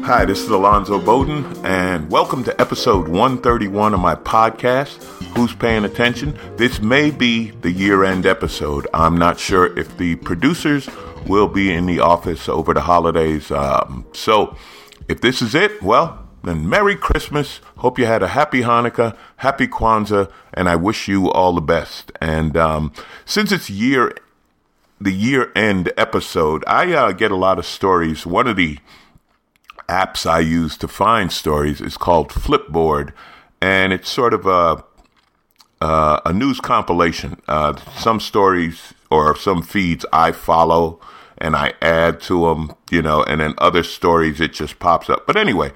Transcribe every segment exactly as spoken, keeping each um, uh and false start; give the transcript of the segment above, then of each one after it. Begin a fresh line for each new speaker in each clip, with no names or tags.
Hi, this is Alonzo Bowden, and welcome to episode one thirty-one of my podcast, Who's Paying Attention? This may be the year-end episode. I'm not sure if the producers will be in the office over the holidays. Um, so, if this is it, well, then Merry Christmas. Hope you had a happy Hanukkah, happy Kwanzaa, and I wish you all the best. And um, since it's year, the year-end episode, I uh, get a lot of stories. One of the apps I use to find stories is called Flipboard, and it's sort of a uh, a news compilation. Uh, some stories or some feeds I follow and I add to them, you know, and then other stories it just pops up. But anyway,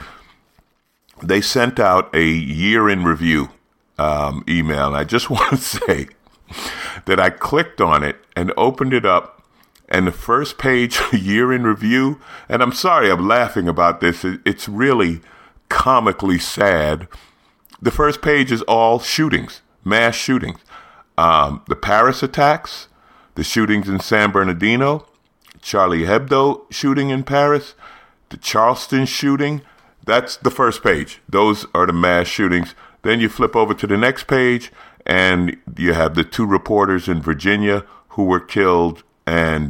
they sent out a year in review um, email, and I just want to say that I clicked on it and opened it up. And the first page, year in review, and I'm sorry I'm laughing about this. It's really comically sad. The first page is all shootings, mass shootings. Um, the Paris attacks, the shootings in San Bernardino, Charlie Hebdo shooting in Paris, the Charleston shooting. That's the first page. Those are the mass shootings. Then you flip over to the next page, and you have the two reporters in Virginia who were killed, and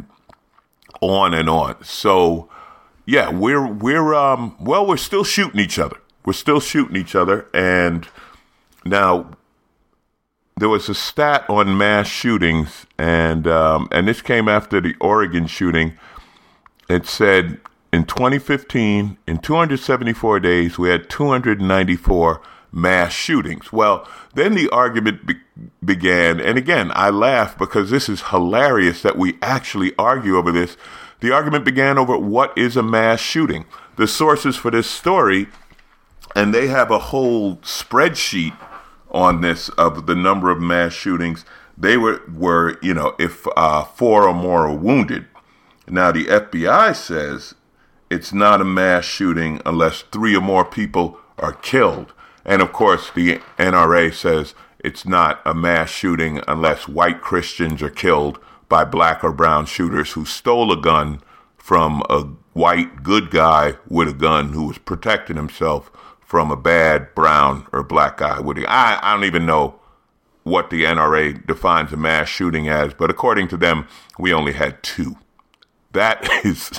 on and on. So, yeah, we're we're um well, we're still shooting each other. We're still shooting each other. And now there was a stat on mass shootings, and um, and this came after the Oregon shooting. It said in twenty fifteen, in two hundred seventy-four days, we had two hundred ninety-four mass shootings. Well, then the argument be- began, and again, I laugh because this is hilarious that we actually argue over this. The argument began over what is a mass shooting. The sources for this story, and they have a whole spreadsheet on this of the number of mass shootings. They were, were you know, if uh, four or more are wounded. Now, the F B I says it's not a mass shooting unless three or more people are killed. And of course, the N R A says it's not a mass shooting unless white Christians are killed by black or brown shooters who stole a gun from a white good guy with a gun who was protecting himself from a bad brown or black guy with a gun. I, I don't even know what the N R A defines a mass shooting as, but according to them, we only had two. That is,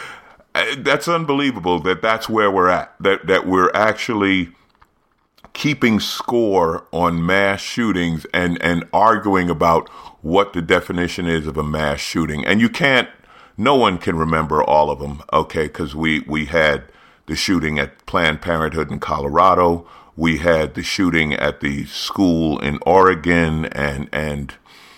that's unbelievable that that's where we're at, that, that we're actually keeping score on mass shootings and, and arguing about what the definition is of a mass shooting. And you can't, no one can remember all of them, okay, because we, we had the shooting at Planned Parenthood in Colorado. We had the shooting at the school in Oregon, and and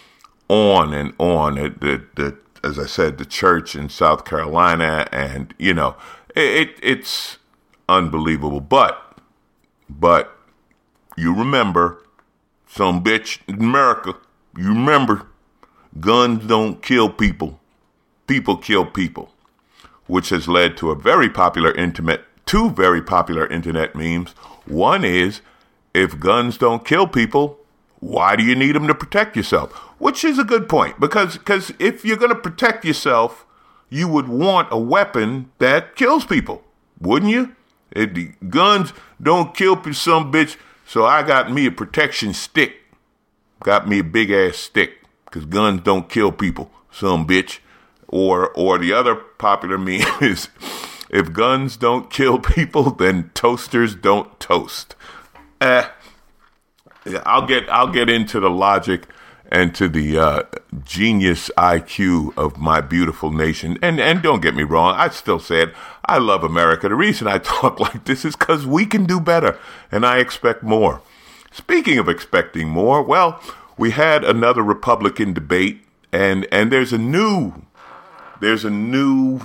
on and on. The, the, as I said, the church in South Carolina, and, you know, it, it it's unbelievable. But, but, you remember, some bitch in America, you remember, guns don't kill people. People kill people, which has led to a very popular internet, two very popular internet memes. One is, if guns don't kill people, why do you need them to protect yourself? Which is a good point, because because if you're going to protect yourself, you would want a weapon that kills people, wouldn't you? If the guns don't kill people, some bitch. So I got me a protection stick. Got me a big ass stick, because guns don't kill people, some bitch. Or or the other popular meme is, if guns don't kill people, then toasters don't toast. Eh, I'll get I'll get into the logic and to the uh, genius I Q of my beautiful nation. And and don't get me wrong, I still say it. I love America. The reason I talk like this is because we can do better, and I expect more. Speaking of expecting more, well, we had another Republican debate, and and there's a new there's a new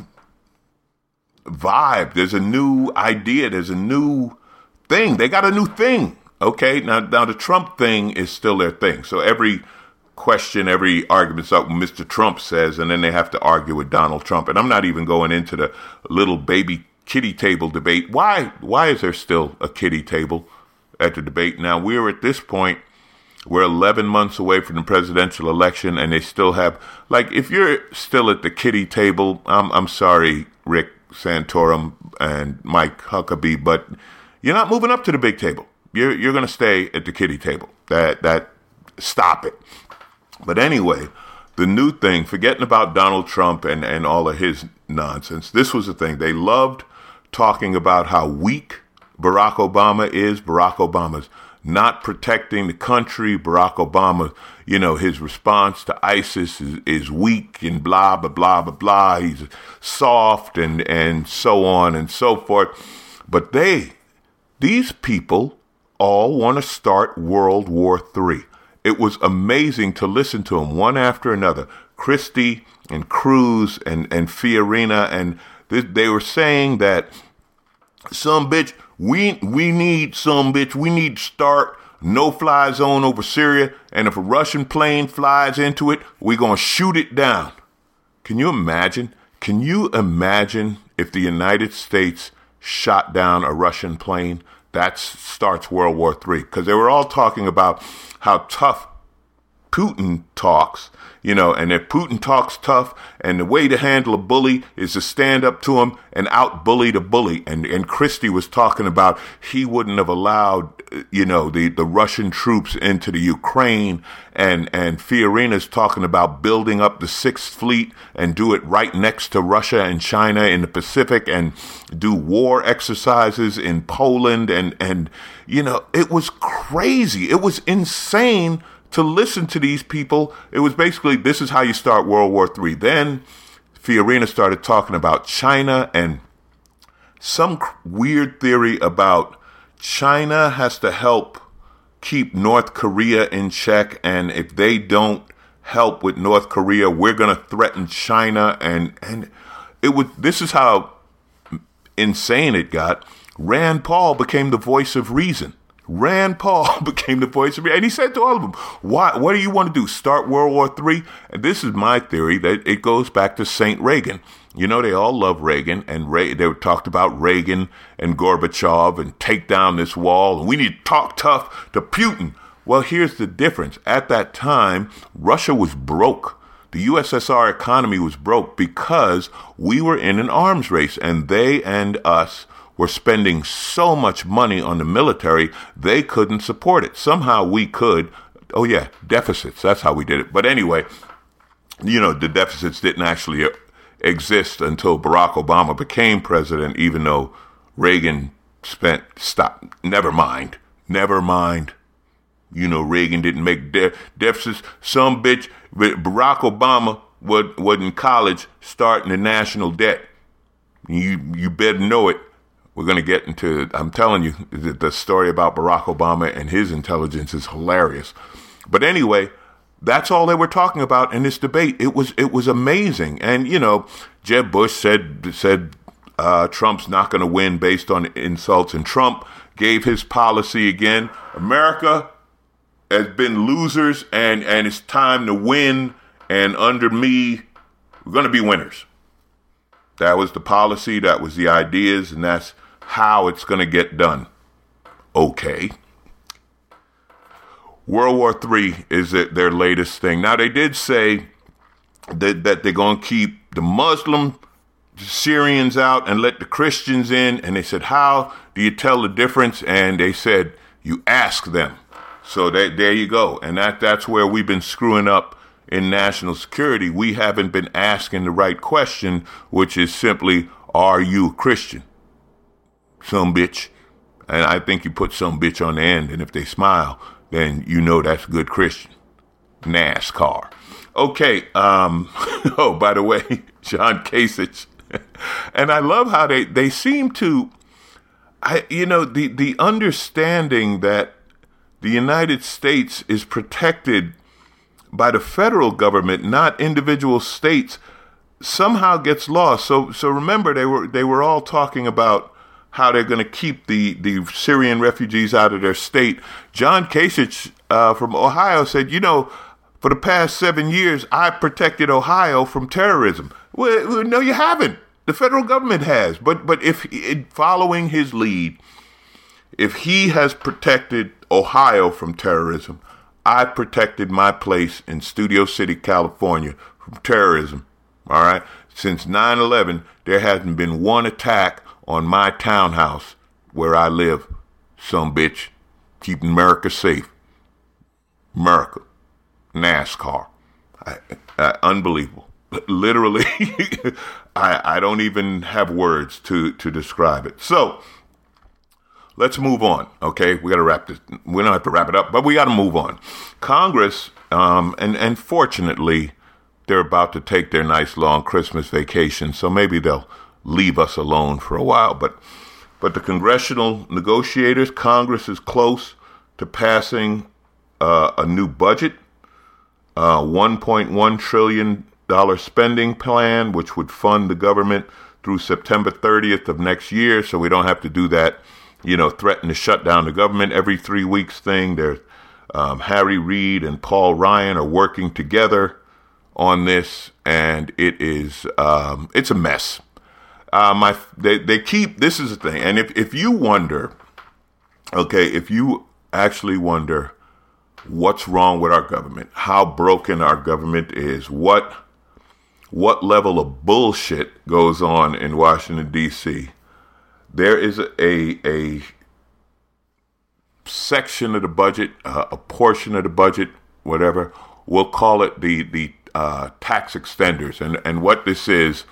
vibe. There's a new idea. There's a new thing. They got a new thing. Okay, now now the Trump thing is still their thing. So every question, every argument's up what Mister Trump says, and then they have to argue with Donald Trump. And I'm not even going into the little baby kiddie table debate. Why why is there still a kiddie table at the debate? Now, we're at this point, we're eleven months away from the presidential election, and they still have, like, if you're still at the kiddie table, I'm I'm sorry, Rick Santorum and Mike Huckabee, but you're not moving up to the big table. You're you're going to stay at the kiddie table. That that stop it. But anyway, the new thing, forgetting about Donald Trump and, and all of his nonsense, this was the thing. They loved talking about how weak Barack Obama is. Barack Obama's not protecting the country. Barack Obama, you know, his response to ISIS is, is weak and blah, blah, blah, blah, blah. He's soft and, and so on and so forth. But they, these people all want to start World War Three. It was amazing to listen to them one after another. Christie and Cruz and, and Fiorina, and they, they were saying that some bitch, we we need some bitch, we need to start no-fly zone over Syria, and if a Russian plane flies into it, we're going to shoot it down. Can you imagine? Can you imagine if the United States shot down a Russian plane? That starts World War Three, because they were all talking about how tough Putin talks, you know, and if Putin talks tough, and the way to handle a bully is to stand up to him and out-bully the bully. And and Christie was talking about he wouldn't have allowed, you know, the, the Russian troops into the Ukraine, and, and Fiorina's talking about building up the Sixth Fleet and do it right next to Russia and China in the Pacific, and do war exercises in Poland. And, and you know, it was crazy. It was insane to listen to these people. It was basically, this is how you start World War Three. Then Fiorina started talking about China and some weird theory about China has to help keep North Korea in check, and if they don't help with North Korea, we're going to threaten China. And and it was, this is how insane it got. Rand Paul became the voice of reason. Rand Paul became the voice of reason. And he said to all of them, "Why? What do you want to do? Start World War Three?" And this is my theory, that it goes back to Saint Reagan. You know, they all love Reagan, and Ray, they talked about Reagan and Gorbachev and take down this wall, and we need to talk tough to Putin. Well, here's the difference. At that time, Russia was broke. The U S S R economy was broke because we were in an arms race, and they and us were spending so much money on the military, they couldn't support it. Somehow we could. Oh, yeah, deficits. That's how we did it. But anyway, you know, the deficits didn't actually exist until Barack Obama became president, even though Reagan spent, stop, never mind, never mind. You know, Reagan didn't make de- deficits. Some bitch, Barack Obama was, was in college starting the national debt. You, you better know it. We're going to get into, I'm telling you, the, the story about Barack Obama and his intelligence is hilarious. But anyway, that's all they were talking about in this debate. It was it was amazing. And, you know, Jeb Bush said said uh, Trump's not going to win based on insults. And Trump gave his policy again. America has been losers, and, and it's time to win. And under me, we're going to be winners. That was the policy. That was the ideas. And that's how it's going to get done. Okay. World War Three is their latest thing. Now, they did say that, that they're going to keep the Muslim Syrians out and let the Christians in. And they said, how do you tell the difference? And they said, you ask them. So that, there you go. And that that's where we've been screwing up in national security. We haven't been asking the right question, which is simply, are you a Christian? Some bitch. And I think you put some bitch on the end, and if they smile, then you know that's a good Christian. NASCAR. Okay. Um, oh, by the way, John Kasich. And I love how they, they seem to, I you know, the, the understanding that the United States is protected by the federal government, not individual states, somehow gets lost. So so remember, they were they were all talking about how they're going to keep the, the Syrian refugees out of their state. John Kasich uh, from Ohio said, you know, for the past seven years, I protected Ohio from terrorism. Well, no, you haven't. The federal government has. But but if it, following his lead, if he has protected Ohio from terrorism, I protected my place in Studio City, California from terrorism. All right. Since nine eleven, there hasn't been one attack on my townhouse where I live. Some bitch. Keeping America safe. America. NASCAR. I, I, unbelievable. Literally, I, I don't even have words to, to describe it. So, let's move on, okay? We got to wrap this. We don't have to wrap it up, but we got to move on. Congress, um, and, and fortunately, they're about to take their nice long Christmas vacation, so maybe they'll leave us alone for a while. But but the congressional negotiators, Congress is close to passing uh, a new budget, uh, one point one trillion dollars spending plan, which would fund the government through September thirtieth of next year, so we don't have to do that, you know, threaten to shut down the government every three weeks thing. There's um, Harry Reid and Paul Ryan are working together on this, and it is um, it's a mess. Uh, my they they keep this is the thing, and if if you wonder, okay, if you actually wonder what's wrong with our government, how broken our government is, what what level of bullshit goes on in Washington D C, there is a a section of the budget, uh, a portion of the budget, whatever we'll call it, the the Uh, tax extenders, and and what this is,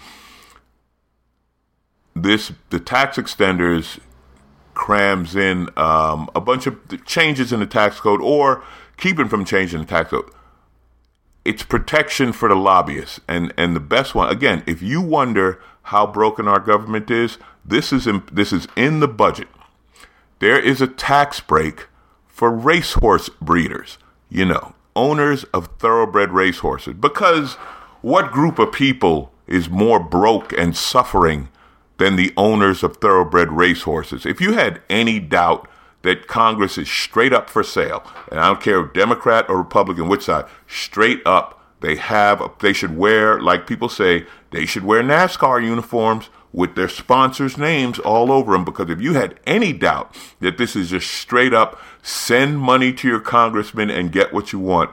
this the tax extenders crams in um, a bunch of changes in the tax code, or keeping from changing the tax code. It's protection for the lobbyists, and and the best one again. If you wonder how broken our government is, this is in, this is in the budget. There is a tax break for racehorse breeders. You know. Owners of thoroughbred racehorses, because what group of people is more broke and suffering than the owners of thoroughbred racehorses? If you had any doubt that Congress is straight up for sale, and I don't care if Democrat or Republican, which side, straight up, they have, they should wear, like people say, they should wear NASCAR uniforms with their sponsors' names all over them, because if you had any doubt that this is just straight up, send money to your congressman and get what you want.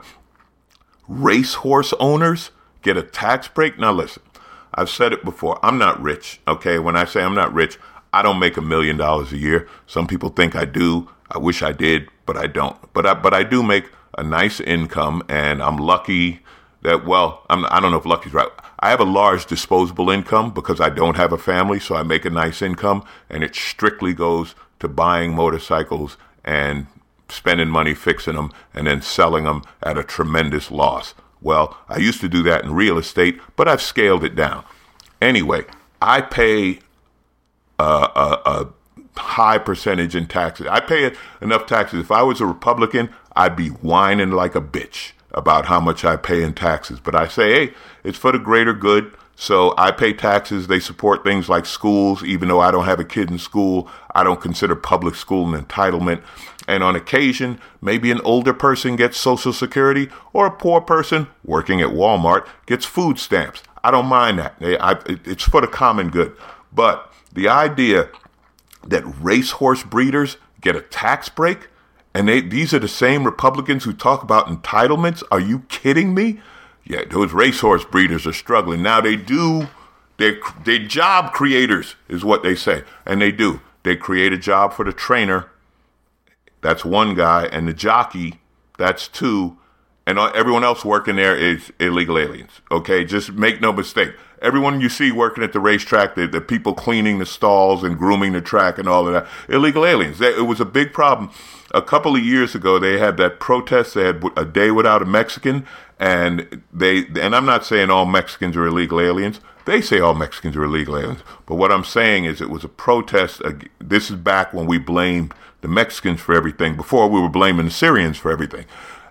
Racehorse owners get a tax break. Now listen, I've said it before. I'm not rich, okay? When I say I'm not rich, I don't make a million dollars a year. Some people think I do. I wish I did, but I don't. But I, but I do make a nice income, and I'm lucky that, well, I'm, I don't know if lucky's right. I have a large disposable income because I don't have a family, so I make a nice income, and it strictly goes to buying motorcycles and spending money fixing them and then selling them at a tremendous loss. Well, I used to do that in real estate, but I've scaled it down. Anyway, I pay a, a, a high percentage in taxes. I pay enough taxes. If I was a Republican, I'd be whining like a bitch about how much I pay in taxes. But I say, hey, it's for the greater good. So I pay taxes. They support things like schools, even though I don't have a kid in school. I don't consider public school an entitlement. And on occasion, maybe an older person gets Social Security, or a poor person working at Walmart gets food stamps. I don't mind that. It's for the common good. But the idea that racehorse breeders get a tax break, and they, these are the same Republicans who talk about entitlements. Are you kidding me? Yeah, those racehorse breeders are struggling. Now they do, they're, they're job creators is what they say. And they do. They create a job for the trainer. That's one guy. And the jockey, that's two. And everyone else working there is illegal aliens. Okay, just make no mistake. Everyone you see working at the racetrack, the, the people cleaning the stalls and grooming the track and all of that, illegal aliens. It was a big problem. A couple of years ago, they had that protest. They had a day without a Mexican, and they. And I'm not saying all Mexicans are illegal aliens. They say all Mexicans are illegal aliens. But what I'm saying is it was a protest. This is back when we blamed the Mexicans for everything. Before we were blaming the Syrians for everything.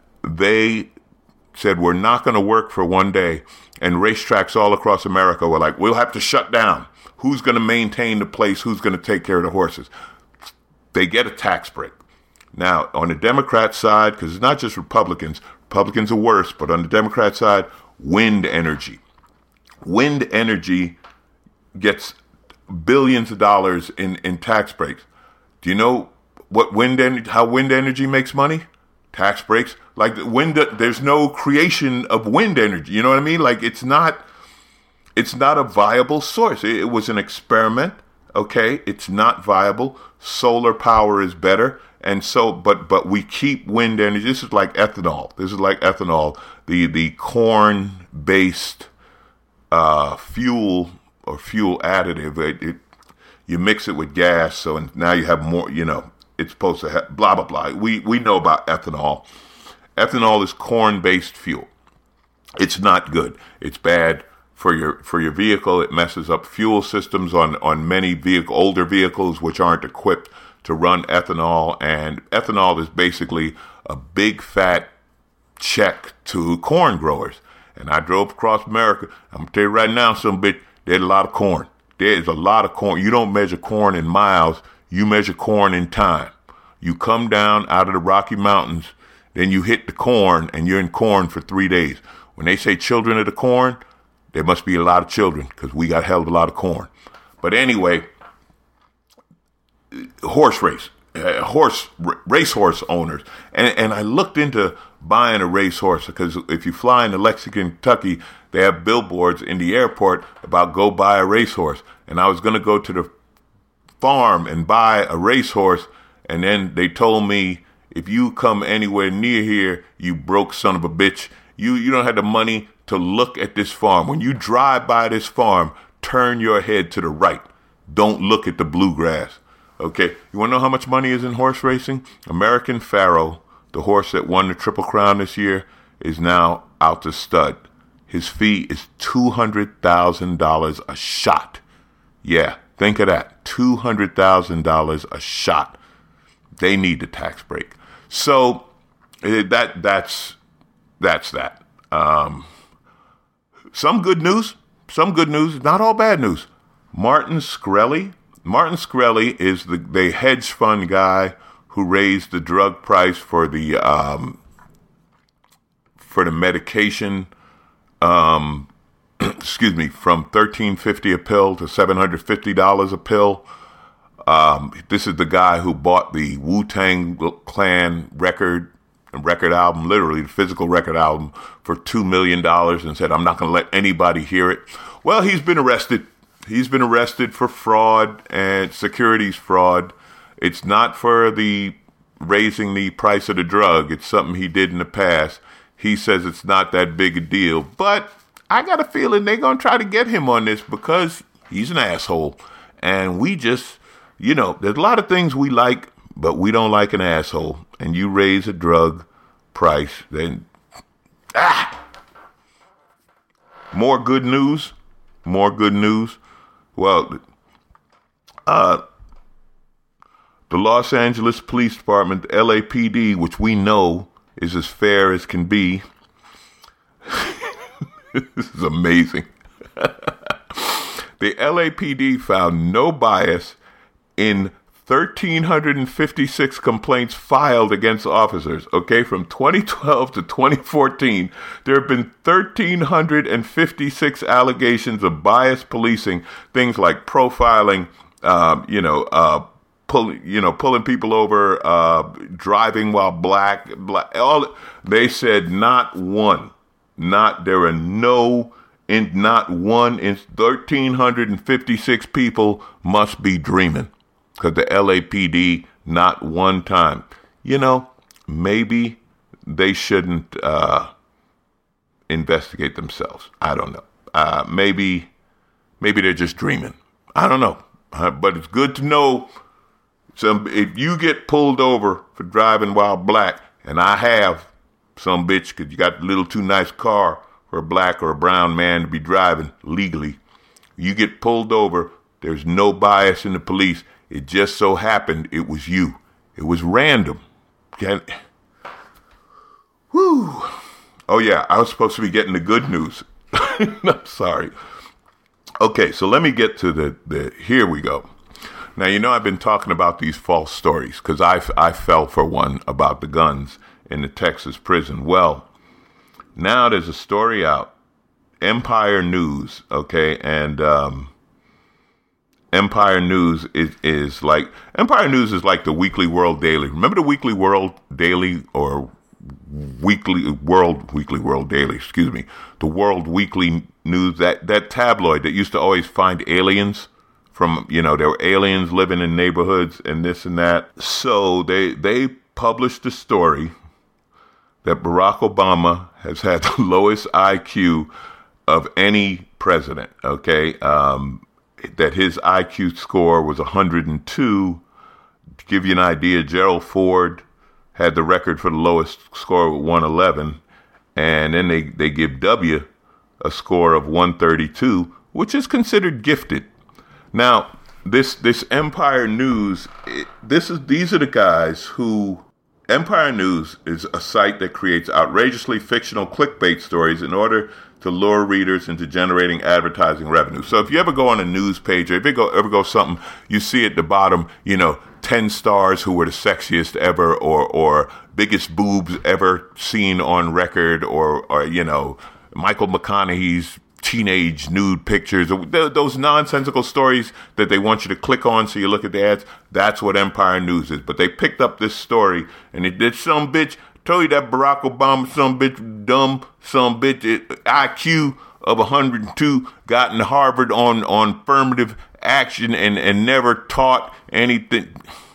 They said, we're not going to work for one day. And racetracks all across America were like, we'll have to shut down. Who's going to maintain the place? Who's going to take care of the horses? They get a tax break. Now, on the Democrat side, because it's not just Republicans, Republicans are worse, but on the Democrat side, wind energy. Wind energy gets billions of dollars in, in tax breaks. Do you know what wind en- how wind energy makes money? Tax breaks. Like wind, there's no creation of wind energy. You know what I mean? Like it's not, it's not a viable source. It, it was an experiment. Okay, it's not viable. Solar power is better. And so, but but we keep wind energy. This is like ethanol. This is like ethanol. The the corn-based uh, fuel or fuel additive. It, it you mix it with gas, so and now you have more. You know, it's supposed to have blah blah blah. We we know about ethanol. Ethanol is corn-based fuel. It's not good. It's bad for your for your vehicle. It messes up fuel systems on on many vehicle older vehicles which aren't equipped to run ethanol, and ethanol is basically a big fat check to corn growers. And I drove across America. I'm gonna tell you right now, some bitch, there's a lot of corn. There's a lot of corn. You don't measure corn in miles, you measure corn in time. You come down out of the Rocky Mountains, then you hit the corn, and you're in corn for three days. When they say children of the corn, there must be a lot of children, because we got a hell of a lot of corn. But anyway, horse race, uh, horse r- racehorse owners, and and I looked into buying a racehorse, because if you fly into Lexington, Kentucky, they have billboards in the airport about go buy a racehorse, and I was going to go to the farm and buy a racehorse, and then they told me, if you come anywhere near here, you broke son of a bitch, you you don't have the money to look at this farm. When you drive by this farm, turn your head to the right. Don't look at the bluegrass. Okay, you want to know how much money is in horse racing? American Pharoah, the horse that won the Triple Crown this year, is now out to stud. His fee is two hundred thousand dollars a shot. Yeah, think of that. two hundred thousand dollars a shot. They need the tax break. So uh, that that's that's that. Um, some good news. Some good news. Not all bad news. Martin Shkreli. Martin Shkreli is the, the hedge fund guy who raised the drug price for the um, for the medication, um, excuse me, from thirteen fifty a pill to seven hundred fifty dollars a pill. Um, this is the guy who bought the Wu-Tang Clan record record album, literally the physical record album, for two million dollars, and said, "I'm not going to let anybody hear it." Well, he's been arrested. He's been arrested for fraud and securities fraud. It's not for the raising the price of the drug. It's something he did in the past. He says it's not that big a deal. But I got a feeling they're going to try to get him on this because he's an asshole. And we just, you know, there's a lot of things we like, but we don't like an asshole. And you raise a drug price, then, ah! More good news. More good news. Well, uh, the Los Angeles Police Department, the L A P D, which we know is as fair as can be. This is amazing. The L A P D found no bias in one thousand three hundred fifty-six complaints filed against officers. Okay, from twenty twelve to twenty fourteen, there have been one thousand three hundred fifty-six allegations of bias policing, things like profiling, um, you know, uh, pull, you know, pulling people over, uh, driving while black, black. All they said, not one, not there are no. In not one in one thousand three hundred fifty-six people must be dreaming, because the L A P D, not one time. You know, maybe they shouldn't uh, investigate themselves. I don't know. Uh, maybe, maybe they're just dreaming. I don't know. Uh, but it's good to know. Some if you get pulled over for driving while black, and I have, some bitch, because you got a little too nice car for a black or a brown man to be driving legally. You get pulled over, there's no bias in the police. It just so happened it was you. It was random. Can... Whew. Oh yeah, I was supposed to be getting the good news. I'm sorry. Okay, so let me get to the, the, here we go. Now, you know, I've been talking about these false stories because I, I fell for one about the guns in the Texas prison. Well, now there's a story out, Empire News, okay, and um, Empire News is, is like, Empire News is like the Weekly World Daily. Remember the Weekly World Daily or Weekly World Weekly World Daily, excuse me, the World Weekly News, that that tabloid that used to always find aliens from, you know, there were aliens living in neighborhoods and this and that. So they they published a story that Barack Obama has had the lowest I Q of any president, okay? Um, that his I Q score was one hundred two. To give you an idea, Gerald Ford had the record for the lowest score with one eleven. And then they, they give W a score of one thirty-two, which is considered gifted. Now, this this Empire News, it, this is these are the guys who... Empire News is a site that creates outrageously fictional clickbait stories in order to lure readers into generating advertising revenue. So if you ever go on a news page, or if you go, ever go something, you see at the bottom, you know, ten stars who were the sexiest ever, or or biggest boobs ever seen on record, or, or you know, Michael McConaughey's teenage nude pictures, or those nonsensical stories that they want you to click on so you look at the ads. That's what Empire News is. But they picked up this story, and it did some bitch, told you that Barack Obama, some bitch, dumb, some bitch, I Q of one hundred two, got in Harvard on, on affirmative action and, and never taught anything.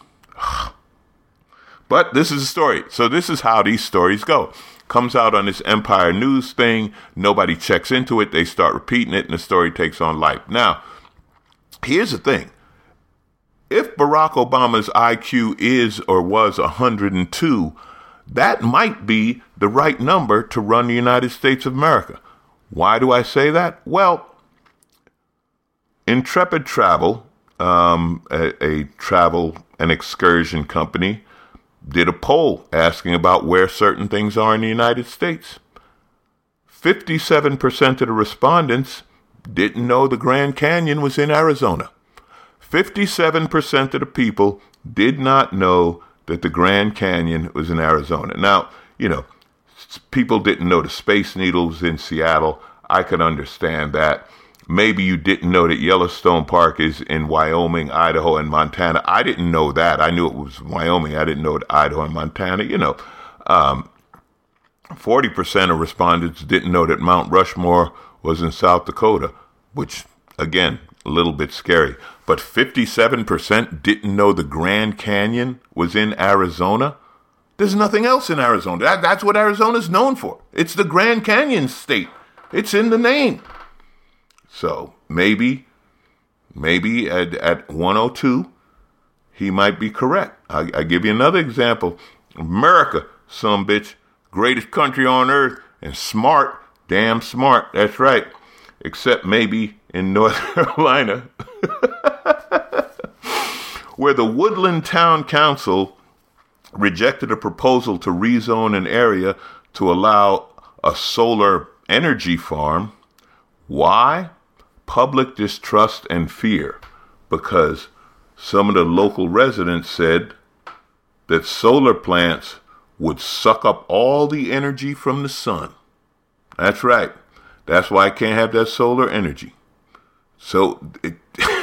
But this is a story. So this is how these stories go. Comes out on this Empire News thing. Nobody checks into it. They start repeating it, and the story takes on life. Now, here's the thing. If Barack Obama's I Q is or was one hundred two, that might be the right number to run the United States of America. Why do I say that? Well, Intrepid Travel, um, a, a travel and excursion company, did a poll asking about where certain things are in the United States. fifty-seven percent of the respondents didn't know the Grand Canyon was in Arizona. fifty-seven percent of the people did not know that the Grand Canyon was in Arizona. Now, you know, people didn't know the Space Needle was in Seattle. I could understand that. Maybe you didn't know that Yellowstone Park is in Wyoming, Idaho, and Montana. I didn't know that. I knew it was Wyoming. I didn't know it Idaho and Montana. You know, um, forty percent of respondents didn't know that Mount Rushmore was in South Dakota, which, again, a little bit scary. But fifty-seven percent didn't know the Grand Canyon was in Arizona. There's nothing else in Arizona. That, that's what Arizona's known for. It's the Grand Canyon state. It's in the name. So maybe, maybe at, at one oh two, he might be correct. I, I give you another example. America, some bitch, greatest country on earth, and smart, damn smart. That's right. Except maybe in North Carolina, where the Woodland Town Council rejected a proposal to rezone an area to allow a solar energy farm. Why? Public distrust and fear, because some of the local residents said that solar plants would suck up all the energy from the sun. That's right. That's why I can't have that solar energy. So, it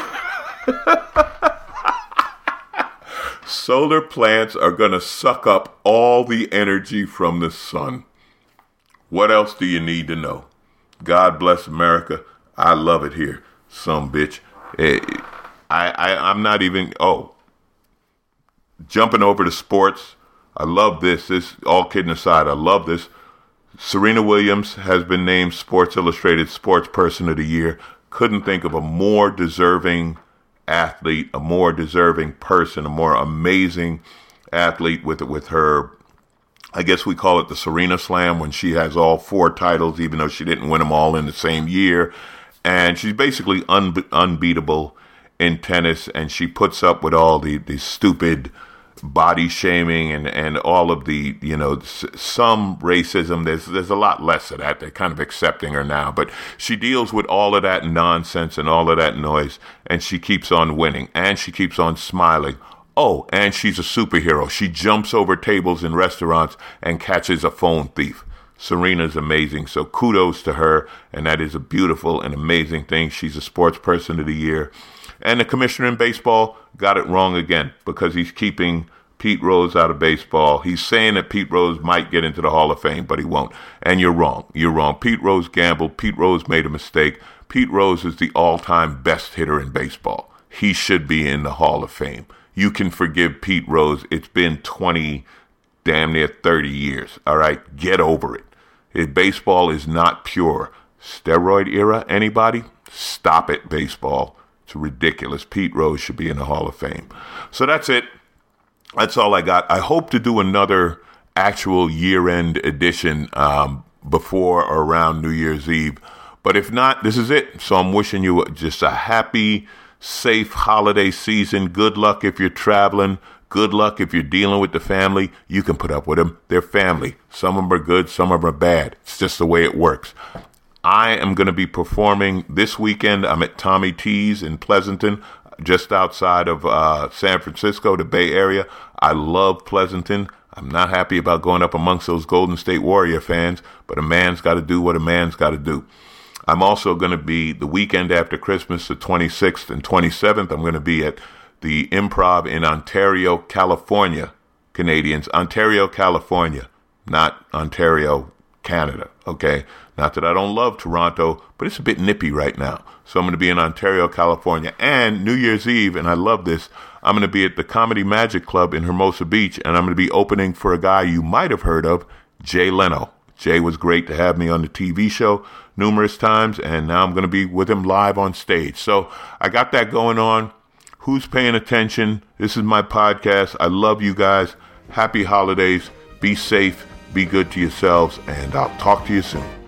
solar plants are going to suck up all the energy from the sun. What else do you need to know? God bless America. I love it here, some bitch. I, I, I'm not even, oh, jumping over to sports. I love this. This, all kidding aside, I love this. Serena Williams has been named Sports Illustrated Sports Person of the Year. Couldn't think of a more deserving athlete, a more deserving person, a more amazing athlete with with her, I guess we call it the Serena Slam, when she has all four titles, even though she didn't win them all in the same year. And she's basically un- unbeatable in tennis, and she puts up with all the, the stupid body shaming and, and all of the, you know, s- some racism. There's there's a lot less of that. They're kind of accepting her now. But she deals with all of that nonsense and all of that noise, and she keeps on winning, and she keeps on smiling. Oh, and she's a superhero. She jumps over tables in restaurants and catches a phone thief. Serena's amazing. So kudos to her, and that is a beautiful and amazing thing. She's a Sports Person of the Year. And the commissioner in baseball got it wrong again, because he's keeping Pete Rose out of baseball. He's saying that Pete Rose might get into the Hall of Fame, but he won't. And you're wrong. You're wrong. Pete Rose gambled. Pete Rose made a mistake. Pete Rose is the all-time best hitter in baseball. He should be in the Hall of Fame. You can forgive Pete Rose. It's been twenty, damn near thirty years. All right? Get over it. If baseball is not pure. Steroid era, anybody? Stop it, baseball. It's ridiculous. Pete Rose should be in the Hall of Fame. So that's it. That's all I got. I hope to do another actual year-end edition um, before or around New Year's Eve. But if not, this is it. So I'm wishing you just a happy, safe holiday season. Good luck if you're traveling. Good luck if you're dealing with the family. You can put up with them. They're family. Some of them are good. Some of them are bad. It's just the way it works. I am going to be performing this weekend. I'm at Tommy T's in Pleasanton, just outside of uh, San Francisco, the Bay Area. I love Pleasanton. I'm not happy about going up amongst those Golden State Warrior fans, but a man's got to do what a man's got to do. I'm also going to be the weekend after Christmas, the twenty-sixth and twenty-seventh. I'm going to be at the Improv in Ontario, California. Canadians, Ontario, California, not Ontario, Canada, okay? Not that I don't love Toronto, but it's a bit nippy right now. So I'm going to be in Ontario, California. And New Year's Eve, and I love this, I'm going to be at the Comedy Magic Club in Hermosa Beach, and I'm going to be opening for a guy you might have heard of, Jay Leno. Jay was great to have me on the T V show numerous times, and now I'm going to be with him live on stage. So I got that going on. Who's paying attention? This is my podcast. I love you guys. Happy holidays. Be safe. Be good to yourselves, and I'll talk to you soon.